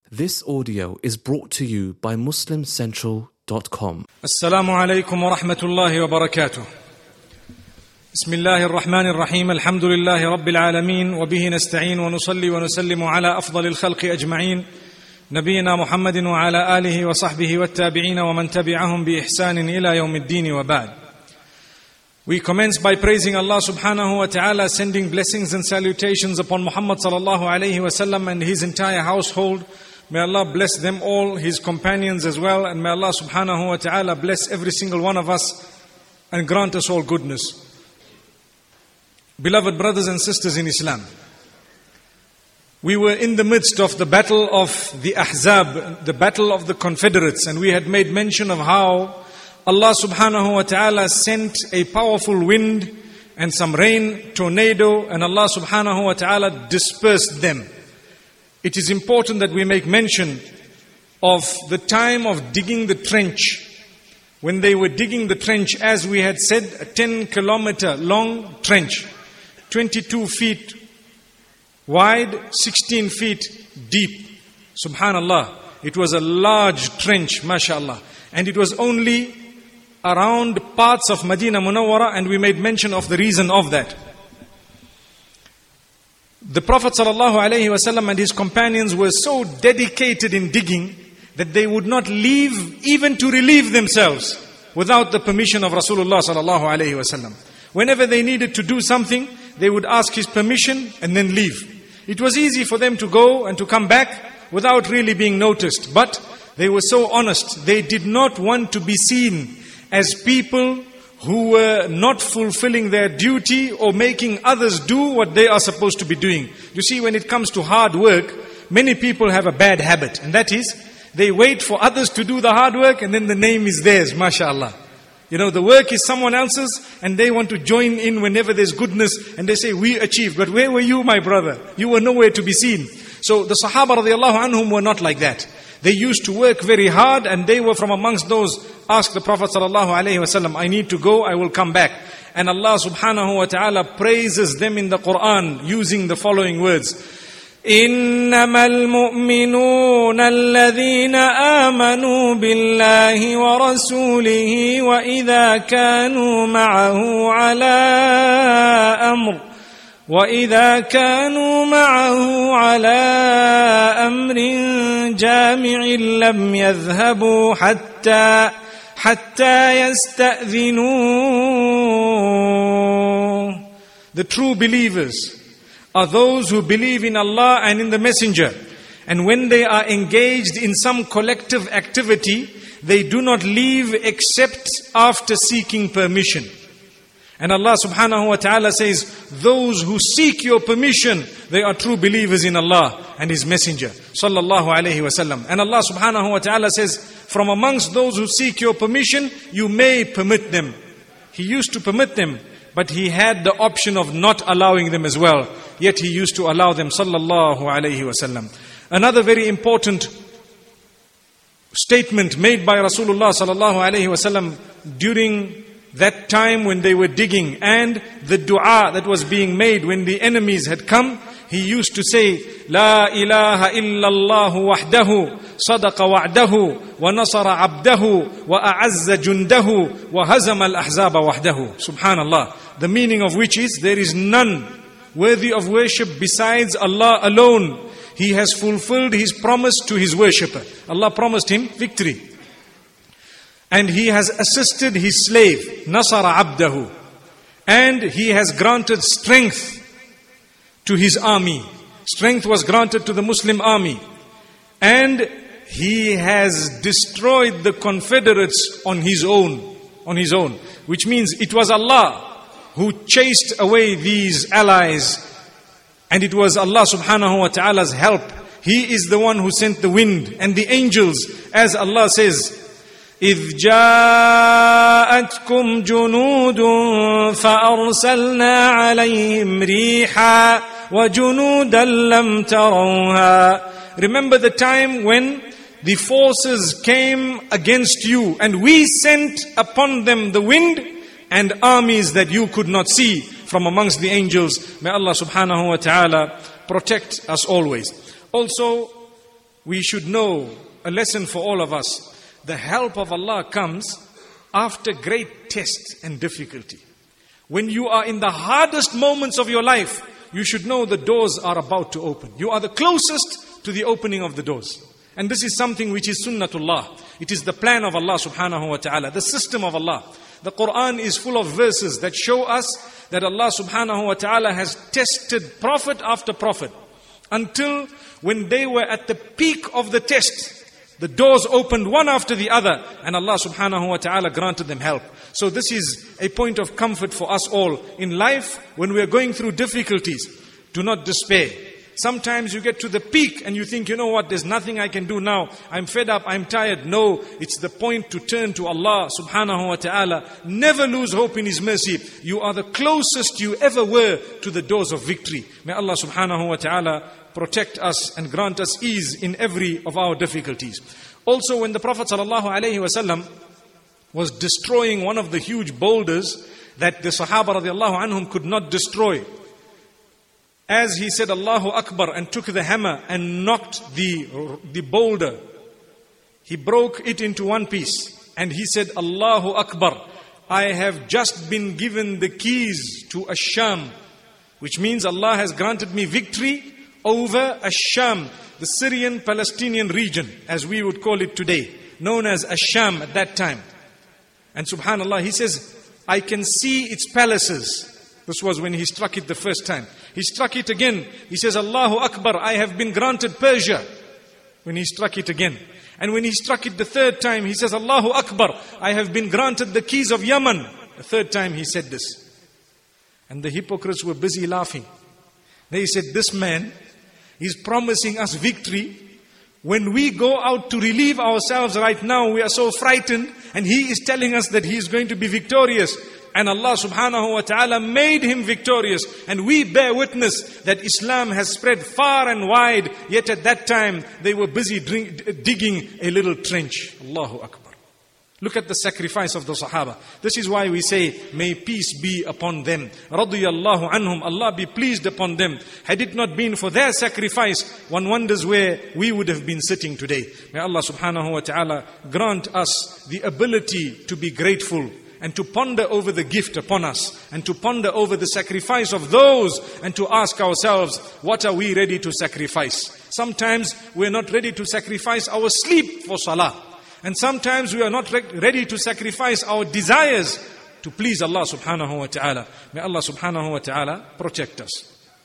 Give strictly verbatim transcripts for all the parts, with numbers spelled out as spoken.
This audio is brought to you by Muslim Central dot com. Assalamu alaikum wa rahmatullahi wa barakatuh. Bismillahir Rahmanir Rahim. Alhamdulillahi Rabbil Alameen. Wa bihi nasta'een wa nusalli wa nusallimu ala afdalil khalqi ajma'een. Nabiyyina Muhammadin wa ala alihi wa sahbihi wa tabi'een wa man tabi'ahum bi ihsanin ila yawmiddin wa ba'd. We commence by praising Allah subhanahu wa ta'ala, sending blessings and salutations upon Muhammad sallallahu alayhi wa sallam and his entire household. May Allah bless them all, His companions as well, and may Allah subhanahu wa ta'ala bless every single one of us and grant us all goodness. Beloved brothers and sisters in Islam, we were in the midst of the battle of the Ahzab, the battle of the Confederates, and we had made mention of how Allah subhanahu wa ta'ala sent a powerful wind and some rain, tornado, and Allah subhanahu wa ta'ala dispersed them. It is important that we make mention of the time of digging the trench. When they were digging the trench, as we had said, a ten kilometer long trench, twenty-two feet wide, sixteen feet deep. Subhanallah. It was a large trench, mashallah. And it was only around parts of Medina Munawwara, and we made mention of the reason of that. The Prophet ﷺ and his companions were so dedicated in digging that they would not leave even to relieve themselves without the permission of Rasulullah ﷺ. Whenever they needed to do something, they would ask his permission and then leave. It was easy for them to go and to come back without really being noticed. But they were so honest. They did not want to be seen as people who were not fulfilling their duty or making others do what they are supposed to be doing. You see, when it comes to hard work, many people have a bad habit. And that is, they wait for others to do the hard work and then the name is theirs, mashallah. You know, the work is someone else's and they want to join in whenever there's goodness and they say, we achieved. But where were you, my brother? You were nowhere to be seen. So the Sahaba radiallahu anhum were not like that. They used to work very hard and they were from amongst those. Ask the Prophet sallallahu alaihi wasallam, I need to go, I will come back. And Allah subhanahu wa ta'ala praises them in the Quran using the following words. إِنَّمَا الْمُؤْمِنُونَ الَّذِينَ آمَنُوا بِاللَّهِ وَرَسُولِهِ وَإِذَا كَانُوا مَعَهُ عَلَىٰ أَمْرٍ وَإِذَا كَانُوا مَعَهُ عَلَىٰ أَمْرٍ جَامِعٍ لَمْ يَذْهَبُوا حَتَّى حَتَّى يَسْتَأْذِنُوا. The true believers are those who believe in Allah and in the Messenger. And when they are engaged in some collective activity, they do not leave except after seeking permission. And Allah subhanahu wa ta'ala says, those who seek your permission, they are true believers in Allah and His Messenger. Sallallahu alayhi wa sallam. And Allah subhanahu wa ta'ala says, from amongst those who seek your permission, you may permit them. He used to permit them, but He had the option of not allowing them as well. Yet He used to allow them. Sallallahu alayhi wa sallam. Another very important statement made by Rasulullah sallallahu alayhi wa sallam during that time when they were digging, and the dua that was being made when the enemies had come, he used to say, La ilaha illallah wahdahu, sadaqa wa'dahu, wa nasara abdahu, wa a'azza jundahu, wa hazama al-ahzaba wahdahu. Subhanallah. The meaning of which is, there is none worthy of worship besides Allah alone. He has fulfilled His promise to His worshipper. Allah promised him victory. And He has assisted His slave, Nasara Abdahu. And He has granted strength to His army. Strength was granted to the Muslim army. And He has destroyed the Confederates on His own. On His own. Which means it was Allah who chased away these allies. And it was Allah subhanahu wa ta'ala's help. He is the one who sent the wind and the angels. As Allah says, إِذْ جَاءَتْكُمْ جُنُودٌ فَأَرْسَلْنَا عَلَيْهِمْ رِيحًا وَجُنُودًا لَمْ تَرَوْهَا. Remember the time when the forces came against you and we sent upon them the wind and armies that you could not see from amongst the angels. May Allah subhanahu wa ta'ala protect us always. Also, we should know a lesson for all of us. The help of Allah comes after great test and difficulty. When you are in the hardest moments of your life, you should know the doors are about to open. You are the closest to the opening of the doors. And this is something which is sunnatullah. It is the plan of Allah subhanahu wa ta'ala, the system of Allah. The Quran is full of verses that show us that Allah subhanahu wa ta'ala has tested prophet after prophet until when they were at the peak of the test, the doors opened one after the other and Allah subhanahu wa ta'ala granted them help. So this is a point of comfort for us all. In life, when we are going through difficulties, do not despair. Sometimes you get to the peak and you think, you know what, there's nothing I can do now. I'm fed up, I'm tired. No, it's the point to turn to Allah subhanahu wa ta'ala. Never lose hope in His mercy. You are the closest you ever were to the doors of victory. May Allah subhanahu wa ta'ala protect us and grant us ease in every of our difficulties. Also, when the Prophet sallallahu alaihi wasallam was destroying one of the huge boulders that the Sahaba radiallahu anhum could not destroy, as he said Allahu Akbar and took the hammer and knocked the, the boulder, he broke it into one piece and he said, Allahu Akbar, I have just been given the keys to Ash-Sham, which means Allah has granted me victory over Ash-Sham, the Syrian Palestinian region, as we would call it today, known as Ash-Sham at that time. And subhanallah, he says, I can see its palaces. This was when he struck it the first time. He struck it again. He says, Allahu Akbar, I have been granted Persia. When he struck it again. And when he struck it the third time, he says, Allahu Akbar, I have been granted the keys of Yemen. The third time he said this. And the hypocrites were busy laughing. They said, this man is promising us victory. When we go out to relieve ourselves right now, we are so frightened. And he is telling us that he is going to be victorious. And Allah subhanahu wa ta'ala made him victorious. And we bear witness that Islam has spread far and wide. Yet at that time, they were busy drink, digging a little trench. Allahu Akbar. Look at the sacrifice of the Sahaba. This is why we say, may peace be upon them. Radiyallahu anhum, Allah be pleased upon them. Had it not been for their sacrifice, one wonders where we would have been sitting today. May Allah subhanahu wa ta'ala grant us the ability to be grateful and to ponder over the gift upon us and to ponder over the sacrifice of those and to ask ourselves, what are we ready to sacrifice? Sometimes we're not ready to sacrifice our sleep for salah. And sometimes we are not re- ready to sacrifice our desires to please Allah subhanahu wa ta'ala. May Allah subhanahu wa ta'ala protect us.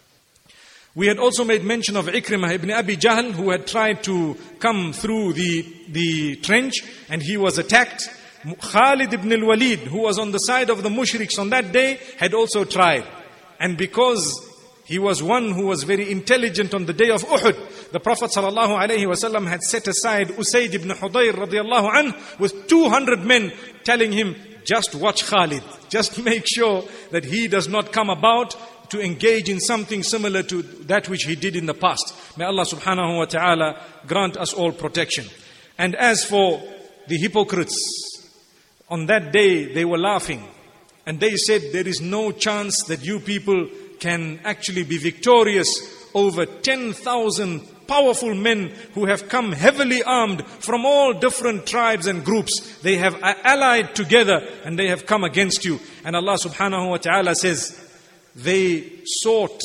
We had also made mention of Ikrimah ibn Abi Jahl, who had tried to come through the, the trench and he was attacked. Khalid ibn al-Walid, who was on the side of the mushriks on that day, had also tried. And because he was one who was very intelligent on the day of Uhud, the Prophet sallallahu alaihi wasallam had set aside Usayd ibn Hudayr radiallahu anh with two hundred men, telling him, just watch Khalid. Just make sure that he does not come about to engage in something similar to that which he did in the past. May Allah subhanahu wa ta'ala grant us all protection. And as for the hypocrites, on that day they were laughing. And they said, there is no chance that you people can actually be victorious over ten thousand powerful men who have come heavily armed from all different tribes and groups. They have allied together and they have come against you. And Allah subhanahu wa ta'ala says, they sought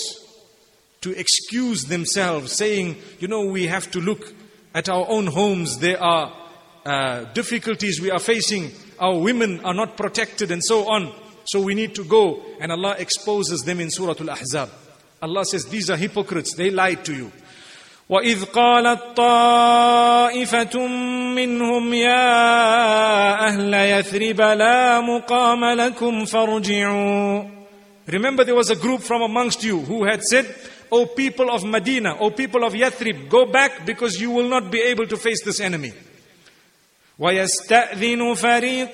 to excuse themselves, saying, you know, we have to look at our own homes. There are uh, difficulties we are facing. Our women are not protected and so on. So we need to go. And Allah exposes them in Surah Al-Ahzab. Allah says, these are hypocrites. They lied to you. وَإِذْ قَالَتْ طَائِفَةٌ مِّنْهُمْ يَا أَهْلَ يَثْرِبَ لَا مُقَامَ لَكُمْ فَارْجِعُوا. Remember, there was a group from amongst you who had said, O people of Medina, O people of Yathrib, go back because you will not be able to face this enemy. وَيَسْتَأْذِنُ فَرِيقٌ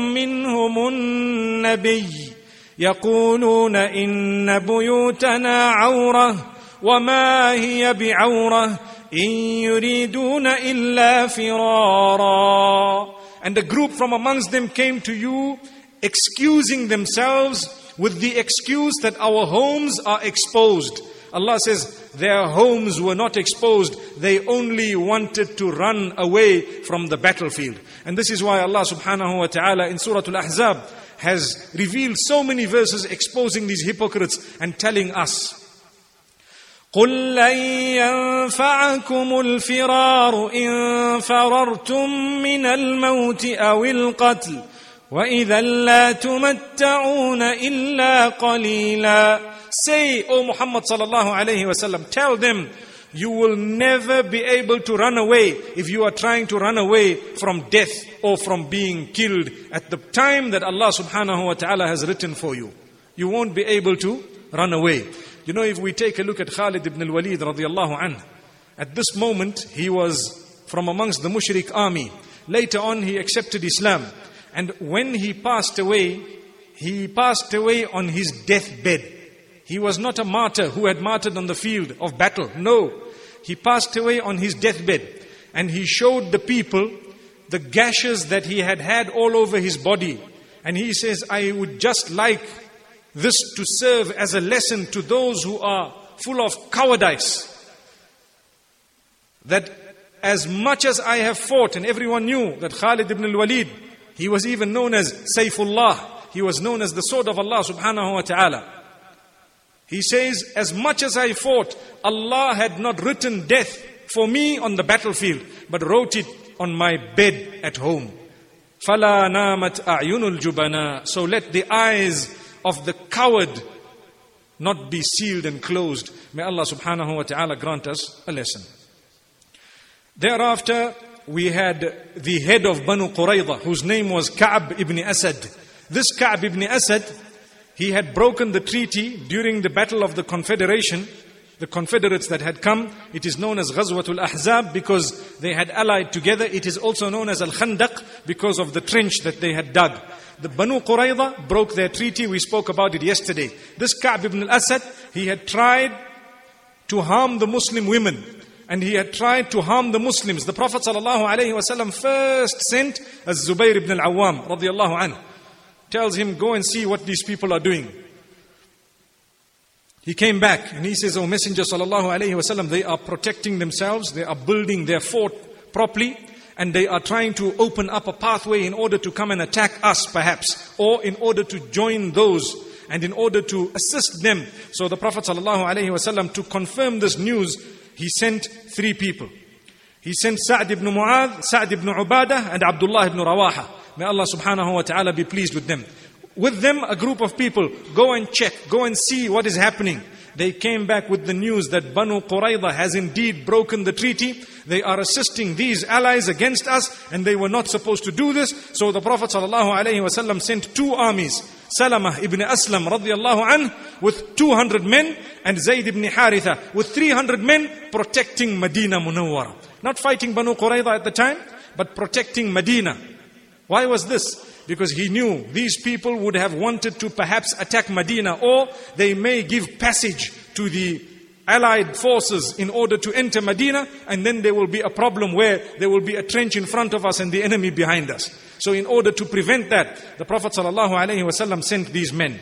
مِّنْهُمُ النَّبِيِّ يَقُولُونَ إِنَّ بُيُوتَنَا عَوْرَةٌ وَمَا هِيَ بِعَوْرَةٍ إِن يُرِيدُونَ إِلَّا فِرَارًا. And a group from amongst them came to you, excusing themselves with the excuse that our homes are exposed. Allah says, their homes were not exposed. They only wanted to run away from the battlefield. And this is why Allah subhanahu wa ta'ala in Surah Al-Ahzab has revealed so many verses exposing these hypocrites and telling us, قُلْ لَن يَنْفَعَكُمُ الْفِرَارُ إِن فَرَرْتُم مِّنَ الْمَوْتِ أَوِ الْقَتْلِ وَإِذًا لَا تُمَتَّعُونَ إِلَّا قَلِيلًا. Say, O Muhammad sallallahu alayhi wa sallam, tell them, you will never be able to run away if you are trying to run away from death or from being killed at the time that Allah subhanahu wa ta'ala has written for you. You won't be able to run away. You know, if we take a look at Khalid ibn al-Walid radiallahu anhu, at this moment he was from amongst the mushrik army. Later on he accepted Islam. And when he passed away, he passed away on his deathbed. He was not a martyr who had martyred on the field of battle. No, he passed away on his deathbed. And he showed the people the gashes that he had had all over his body. And he says, I would just like this to serve as a lesson to those who are full of cowardice. That as much as I have fought, and everyone knew that Khalid ibn al-Walid, he was even known as Sayfullah. He was known as the sword of Allah subhanahu wa ta'ala. He says, as much as I fought, Allah had not written death for me on the battlefield, but wrote it on my bed at home. فَلَا نَامَتْ أَعْيُنُ الْجُبَنَا. So let the eyes of the coward not be sealed and closed. May Allah subhanahu wa ta'ala grant us a lesson. Thereafter, we had the head of Banu Qurayza, whose name was Ka'b ibn Asad. This Ka'b ibn Asad, he had broken the treaty during the battle of the Confederation, the Confederates that had come. It is known as Ghazwatul Ahzab because they had allied together. It is also known as Al-Khandaq because of the trench that they had dug. The Banu Qurayza broke their treaty. We spoke about it yesterday. This Ka'b ibn al-Asad, he had tried to harm the Muslim women. And he had tried to harm the Muslims. The Prophet ﷺ first sent Az-Zubayr ibn al-Awwam radiyallahu anhu. Tells him, go and see what these people are doing. He came back and he says, O Messenger ﷺ, they are protecting themselves. They are building their fort properly. And they are trying to open up a pathway in order to come and attack us perhaps. Or in order to join those and in order to assist them. So the Prophet ﷺ, to confirm this news, he sent three people. He sent Sa'd ibn Mu'adh, Sa'd ibn Ubadah, and Abdullah ibn Rawaha. May Allah subhanahu wa ta'ala be pleased with them. With them, a group of people, go and check, go and see what is happening. They came back with the news that Banu Qurayza has indeed broken the treaty. They are assisting these allies against us, and they were not supposed to do this. So the Prophet ﷺ sent two armies. Salamah ibn Aslam radiyallahu anh with two hundred men, and Zayd ibn Haritha with three hundred men protecting Medina Munawwara. Not fighting Banu Qurayza at the time, but protecting Medina. Why was this? Because he knew these people would have wanted to perhaps attack Medina, or they may give passage to the allied forces in order to enter Medina, and then there will be a problem where there will be a trench in front of us and the enemy behind us. So in order to prevent that, the Prophet ﷺ sent these men.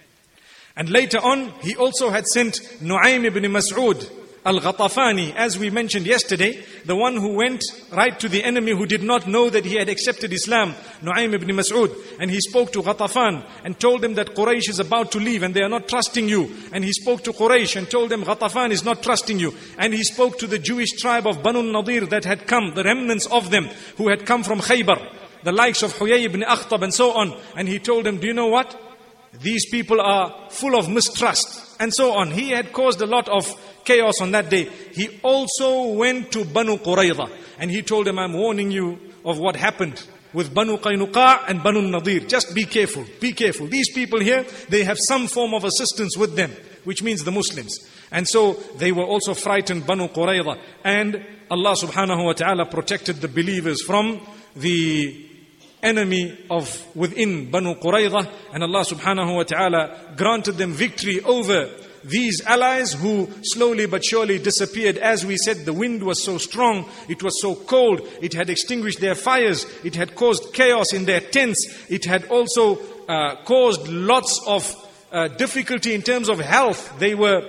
And later on, he also had sent Nu'aym ibn Mas'ud al-Ghatafani, as we mentioned yesterday, the one who went right to the enemy who did not know that he had accepted Islam, Nu'aym ibn Mas'ud. And he spoke to Ghatafan and told them that Quraysh is about to leave and they are not trusting you. And he spoke to Quraysh and told them Ghatafan is not trusting you. And he spoke to the Jewish tribe of Banu Nadir that had come, the remnants of them who had come from Khaybar, the likes of Huyay ibn Akhtab and so on. And he told them, do you know what? These people are full of mistrust and so on. He had caused a lot of chaos on that day. He also went to Banu Qurayza and he told them, I'm warning you of what happened with Banu Qaynuqa and Banu Nadir. Just be careful, be careful. These people here, they have some form of assistance with them, which means the Muslims. And so they were also frightened, Banu Qurayza. And Allah subhanahu wa ta'ala protected the believers from the enemy of within Banu Qurayza, and Allah subhanahu wa ta'ala granted them victory over these allies who slowly but surely disappeared. As we said, the wind was so strong, it was so cold, it had extinguished their fires, it had caused chaos in their tents, it had also uh, caused lots of uh, difficulty in terms of health. They were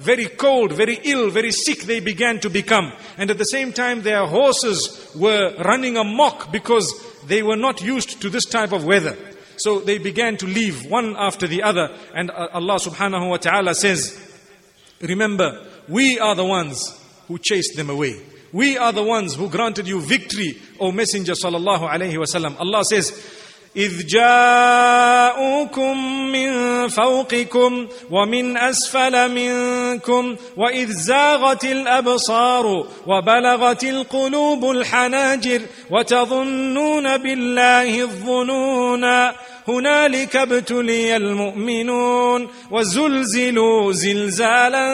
very cold, very ill, very sick they began to become. And at the same time their horses were running amok because they were not used to this type of weather. So they began to leave one after the other. And Allah subhanahu wa ta'ala says, remember, we are the ones who chased them away. We are the ones who granted you victory, O Messenger sallallahu alayhi wa sallam. Allah says, إِذْ جَاءُوكُم مِّن فَوْقِكُمْ وَمِنْ أَسْفَلَ مِنْكُمْ وَإِذْ زَاغَتِ الْأَبْصَارُ وَبَلَغَتِ الْقُلُوبُ الْحَنَاجِرَ وَتَظُنُّونَ بِاللَّهِ الظُّنُونَ هنالك ابتلي المؤمنون وزلزلوا زلزالا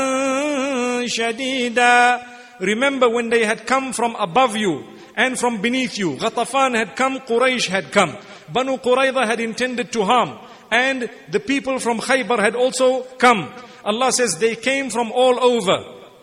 شديدا. Remember when they had come from above you and from beneath you. Ghatafan had come, Quraysh had come. Banu Qurayza had intended to harm. And the people from Khaybar had also come. Allah says they came from all over.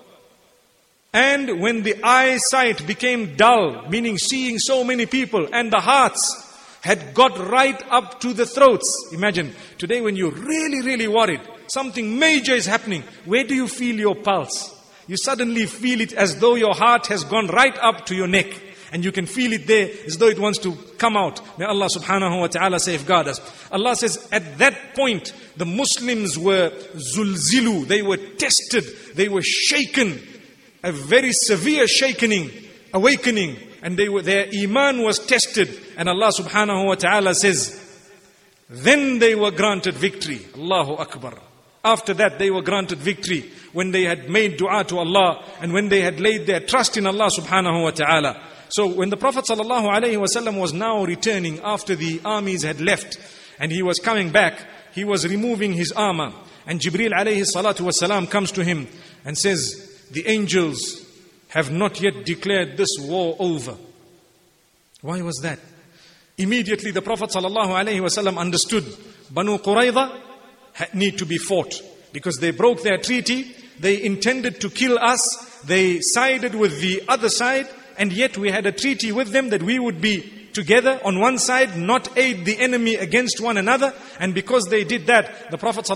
And when the eyesight became dull, meaning seeing so many people, and the hearts had got right up to the throats. Imagine, today when you're really, really worried, something major is happening, where do you feel your pulse? You suddenly feel it as though your heart has gone right up to your neck. And you can feel it there as though it wants to come out. May Allah subhanahu wa ta'ala safeguard us. Allah says at that point, the Muslims were zulzilu. They were tested. They were shaken. A very severe shakening, awakening. And they were, their iman was tested. And Allah subhanahu wa ta'ala says, then they were granted victory. Allahu Akbar. After that they were granted victory when they had made dua to Allah and when they had laid their trust in Allah subhanahu wa ta'ala. So when the Prophet sallallahu alaihi wasallam was now returning after the armies had left and he was coming back, he was removing his armor. And Jibreel alayhi salatu wasalam comes to him and says, the angels have not yet declared this war over. Why was that? Immediately the Prophet sallallahu alaihi wasallam understood Banu Qurayza need to be fought because they broke their treaty. They intended to kill us. They sided with the other side, and yet we had a treaty with them that we would be together on one side, not aid the enemy against one another. And because they did that, the Prophet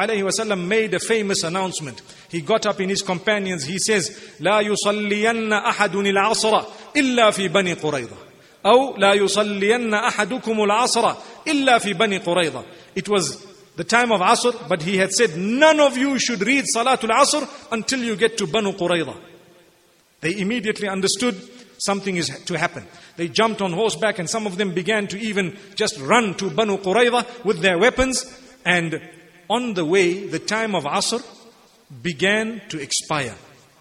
ﷺ made a famous announcement. He got up in his companions. He says, لا يصلين أحد العصر إلا في بني قريظة أو لا يصلين أحدكم العصر إلا في بني قريظة. It was the time of Asr, but he had said, none of you should read Salatul Asr until you get to Banu Qurayza. They immediately understood something is to happen. They jumped on horseback and some of them began to even just run to Banu Qurayza with their weapons. And on the way, the time of Asr began to expire.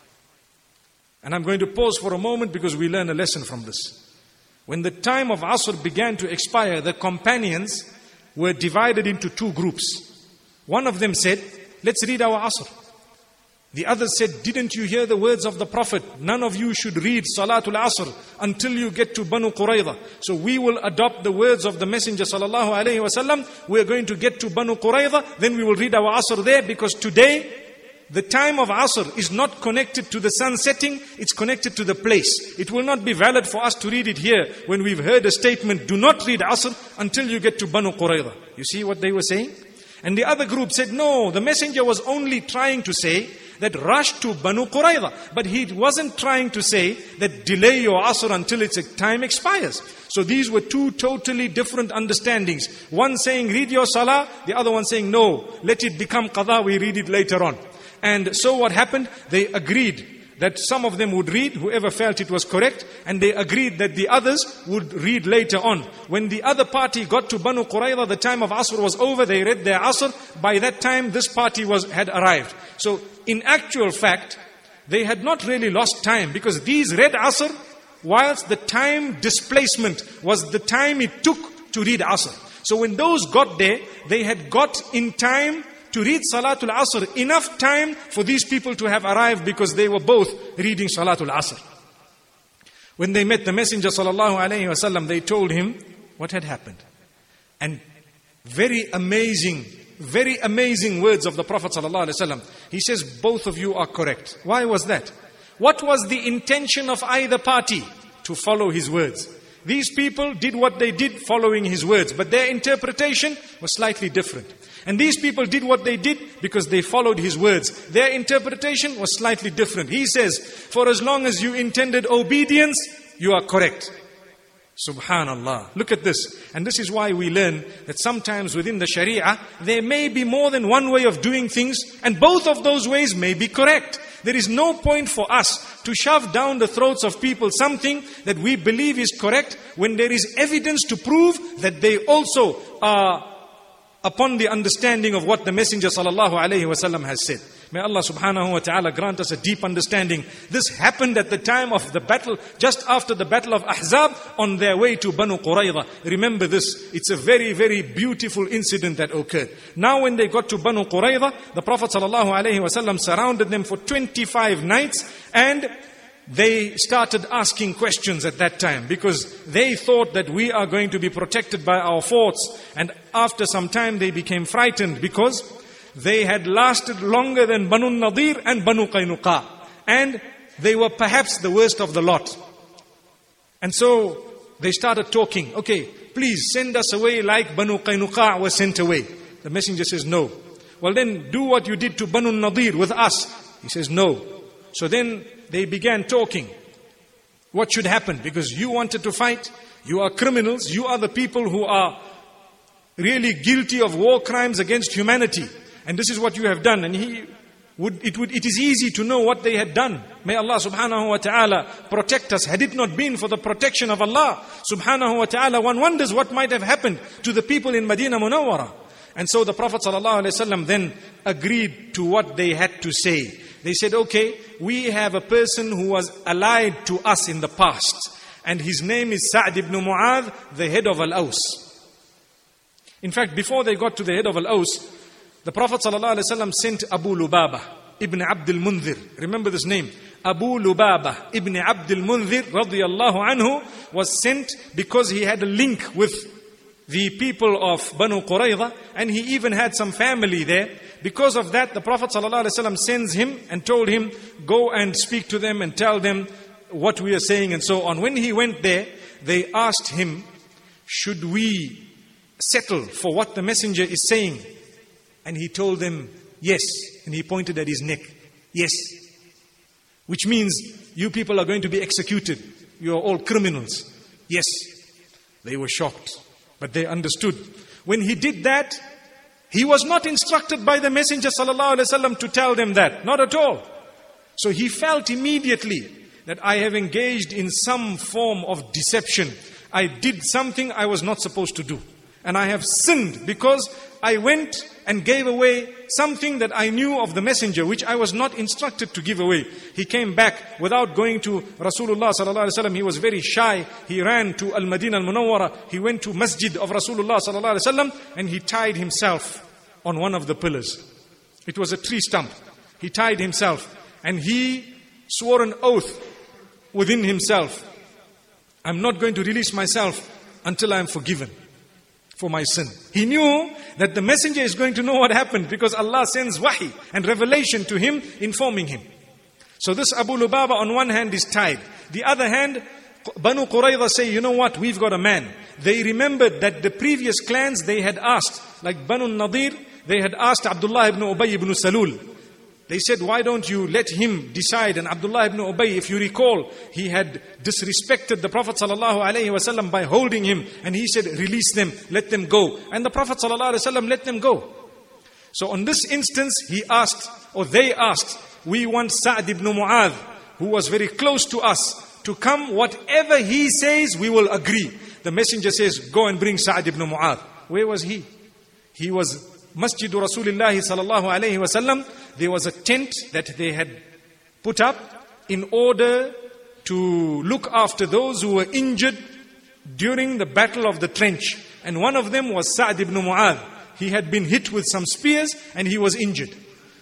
And I'm going to pause for a moment because we learn a lesson from this. When the time of Asr began to expire, the companions were divided into two groups. One of them said, let's read our Asr. The other said, didn't you hear the words of the Prophet? None of you should read Salatul Asr until you get to Banu Qurayza. So we will adopt the words of the Messenger sallallahu alaihi wasallam. We are going to get to Banu Qurayza, then we will read our Asr there, because today the time of Asr is not connected to the sun setting, it's connected to the place. It will not be valid for us to read it here when we've heard a statement, do not read Asr until you get to Banu Qurayza. You see what they were saying? And the other group said, no, the Messenger was only trying to say that rush to Banu Qurayza. But he wasn't trying to say that delay your Asr until its time expires. So these were two totally different understandings. One saying read your Salah, the other one saying no, let it become Qadha, we read it later on. And so what happened? They agreed that some of them would read, whoever felt it was correct, and they agreed that the others would read later on. When the other party got to Banu Qurayza, the time of Asr was over, they read their Asr. By that time, this party was had arrived. So in actual fact, they had not really lost time, because these read Asr, whilst the time displacement was the time it took to read Asr. So when those got there, they had got in time to read Salatul Asr, enough time for these people to have arrived, because they were both reading Salatul Asr. When they met the Messenger sallallahu alaihi wasallam, they told him what had happened. And very amazing, very amazing words of the Prophet sallallahu alaihi wasallam. He says, both of you are correct. Why was that? What was the intention of either party? To follow his words. These people did what they did following his words, but their interpretation was slightly different. And these people did what they did because they followed his words. Their interpretation was slightly different. He says, for as long as you intended obedience, you are correct. Subhanallah. Look at this. And this is why we learn that sometimes within the Sharia, there may be more than one way of doing things, and both of those ways may be correct. There is no point for us to shove down the throats of people something that we believe is correct when there is evidence to prove that they also are upon the understanding of what the Messenger sallallahu alaihi wasallam has said. May Allah subhanahu wa ta'ala grant us a deep understanding. This happened at the time of the battle, just after the battle of Ahzab, on their way to Banu Qurayza. Remember this, it's a very, very beautiful incident that occurred. Now when they got to Banu Qurayza, the Prophet sallallahu alaihi wasallam surrounded them for twenty-five nights, and they started asking questions at that time because they thought that we are going to be protected by our forts. And after some time they became frightened because they had lasted longer than Banu Nadir and Banu Qaynuqa. And they were perhaps the worst of the lot. And so they started talking, okay, please send us away like Banu Qaynuqa was sent away. The messenger says, no. Well then do what you did to Banu Nadir with us. He says, no. So then they began talking. What should happen? Because you wanted to fight. You are criminals. You are the people who are really guilty of war crimes against humanity. And this is what you have done. And he would, it would, it is easy to know what they had done. May Allah subhanahu wa ta'ala protect us. Had it not been for the protection of Allah subhanahu wa ta'ala, one wonders what might have happened to the people in Medina Munawwara. And so the Prophet sallallahu alaihi wasallam then agreed to what they had to say. They said, okay, we have a person who was allied to us in the past. And his name is Sa'd ibn Mu'adh, the head of Al-Aws. In fact, before they got to the head of Al-Aws, the Prophet ﷺ sent Abu Lubaba ibn Abdul Mundhir. Remember this name. Abu Lubaba ibn Abdul Mundhir radiyallahu anhu was sent because he had a link with the people of Banu Qurayza, and he even had some family there. Because of that, the Prophet ﷺ sends him and told him, go and speak to them and tell them what we are saying and so on. When he went there, they asked him, should we settle for what the messenger is saying? And he told them, yes. And he pointed at his neck, yes. Which means, you people are going to be executed. You are all criminals. Yes. They were shocked, but they understood. When he did that, he was not instructed by the Messenger sallallahu alaihi wasallam to tell them that. Not at all. So he felt immediately that I have engaged in some form of deception. I did something I was not supposed to do. And I have sinned because I went and gave away something that I knew of the messenger, which I was not instructed to give away. He came back without going to Rasulullah sallallahu alaihi wasallam. He was very shy. He ran to Al-Madinah Al-Munawwara. He went to Masjid of Rasulullah sallallahu alaihi wasallam, and he tied himself on one of the pillars. It was a tree stump. He tied himself and he swore an oath within himself. I'm not going to release myself until I am forgiven for my sin. He knew that the messenger is going to know what happened because Allah sends wahi and revelation to him, informing him. So this Abu Lubaba on one hand is tied. The other hand, Banu Qurayza say, you know what, we've got a man. They remembered that the previous clans they had asked, like Banu Nadir, they had asked Abdullah ibn Ubay ibn Salul. They said, why don't you let him decide? And Abdullah ibn Ubay, if you recall, he had disrespected the Prophet sallallahu alaihi wasallam by holding him. And he said, release them, let them go. And the Prophet sallallahu alaihi wasallam let them go. So on this instance, he asked, or they asked, we want Sa'd ibn Mu'adh, who was very close to us, to come. Whatever he says, we will agree. The messenger says, go and bring Sa'd ibn Mu'adh. Where was he? He was Masjid Rasulullah sallallahu alayhi wasallam. There was a tent that they had put up in order to look after those who were injured during the battle of the trench. And one of them was Sa'd ibn Mu'adh. He had been hit with some spears and he was injured.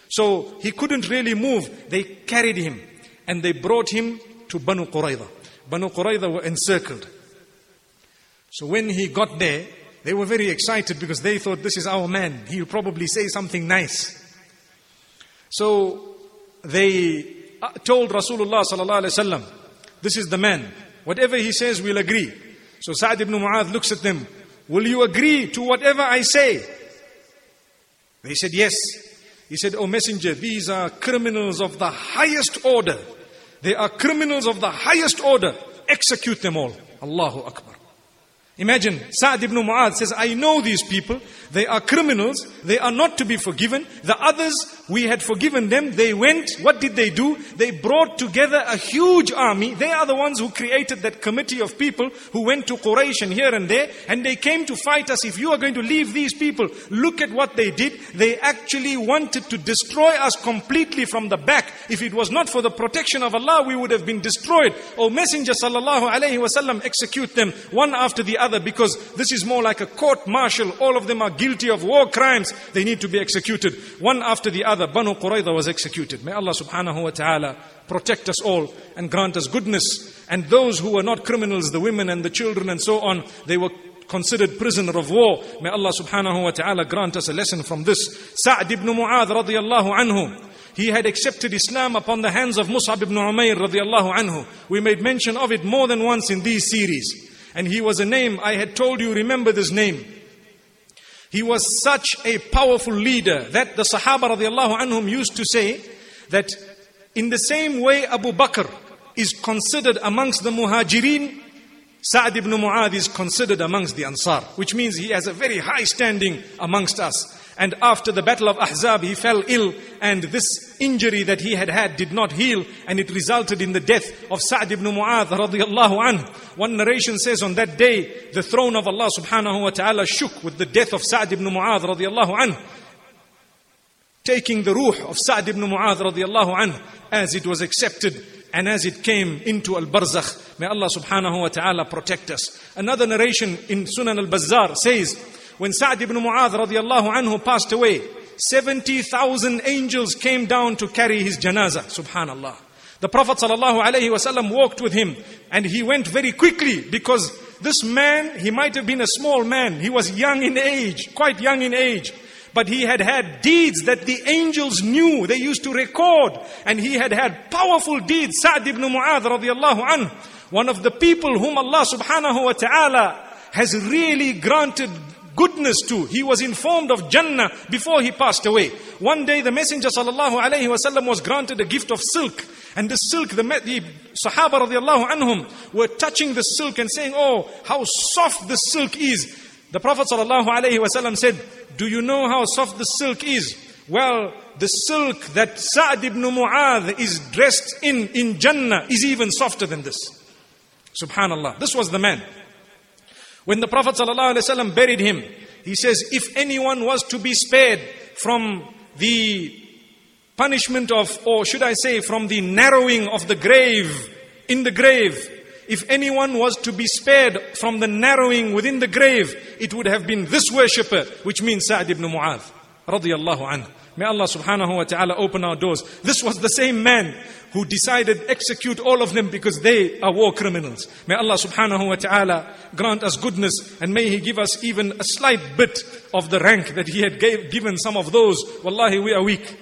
So he couldn't really move. They carried him and they brought him to Banu Qurayza. Banu Qurayza were encircled. So when he got there, they were very excited because they thought, this is our man. He'll probably say something nice. So they told Rasulullah sallallahu alaihi wasallam, this is the man. Whatever he says, we'll agree. So Sa'd ibn Mu'adh looks at them. Will you agree to whatever I say? They said, yes. He said, O Messenger, these are criminals of the highest order. They are criminals of the highest order. Execute them all. Allahu Akbar. Imagine, Sa'd ibn Mu'adh says, I know these people. They are criminals. They are not to be forgiven. The others, we had forgiven them. They went. What did they do? They brought together a huge army. They are the ones who created that committee of people who went to Quraysh and here and there. And they came to fight us. If you are going to leave these people, look at what they did. They actually wanted to destroy us completely from the back. If it was not for the protection of Allah, we would have been destroyed. O Messenger sallallahu alayhi wasallam, execute them one after the other, because this is more like a court martial. All of them are guilty of war crimes. They need to be executed one after the other. Banu Qurayza was executed. May Allah subhanahu wa ta'ala protect us all and grant us goodness. And those who were not criminals, the women and the children and so on, they were considered prisoner of war. May Allah subhanahu wa ta'ala grant us a lesson from this. Sa'd ibn Mu'adh radiyallahu anhu, he had accepted Islam upon the hands of Mus'ab ibn Umair radiyallahu anhu. We made mention of it more than once in these series. And he was a name, I had told you, remember this name. He was such a powerful leader that the Sahaba radiallahu anhum used to say that in the same way Abu Bakr is considered amongst the Muhajirin, Sa'd ibn Mu'adh is considered amongst the Ansar, which means he has a very high standing amongst us. And after the battle of Ahzab, he fell ill, and this injury that he had had did not heal, and it resulted in the death of Sa'd ibn Mu'adh radiyallahu anhu. One narration says on that day, the throne of Allah subhanahu wa ta'ala shook with the death of Sa'd ibn Mu'adh radiyallahu anhu, taking the ruh of Sa'd ibn Mu'adh radiyallahu anhu as it was accepted and as it came into al-barzakh. May Allah subhanahu wa ta'ala protect us. Another narration in Sunan al-Bazzar says, when Sa'd ibn Mu'adh radiyallahu anhu passed away, seventy thousand angels came down to carry his janazah. Subhanallah. The Prophet sallallahu alayhi wasallam walked with him, and he went very quickly, because this man, he might have been a small man. He was young in age, quite young in age. But he had had deeds that the angels knew. They used to record. And he had had powerful deeds. Sa'd ibn Mu'adh radiyallahu anhu, one of the people whom Allah subhanahu wa ta'ala has really granted goodness to. He was informed of Jannah before he passed away. One day the Messenger sallallahu alayhi wasallam was granted a gift of silk. And the silk, the, the Sahaba radiallahu anhum were touching the silk and saying, oh, how soft the silk is. The Prophet sallallahu alayhi wasallam said, do you know how soft the silk is? Well, the silk that Sa'd ibn Mu'adh is dressed in, in Jannah, is even softer than this. Subhanallah. This was the man. When the Prophet ﷺ buried him, he says, if anyone was to be spared from the punishment of, or should I say, from the narrowing of the grave, in the grave, if anyone was to be spared from the narrowing within the grave, it would have been this worshipper, which means Sa'd ibn Mu'adh, radiyallahu anhu. May Allah subhanahu wa ta'ala open our doors. This was the same man who decided execute all of them because they are war criminals. May Allah subhanahu wa ta'ala grant us goodness, and may He give us even a slight bit of the rank that He had gave, given some of those. Wallahi, we are weak.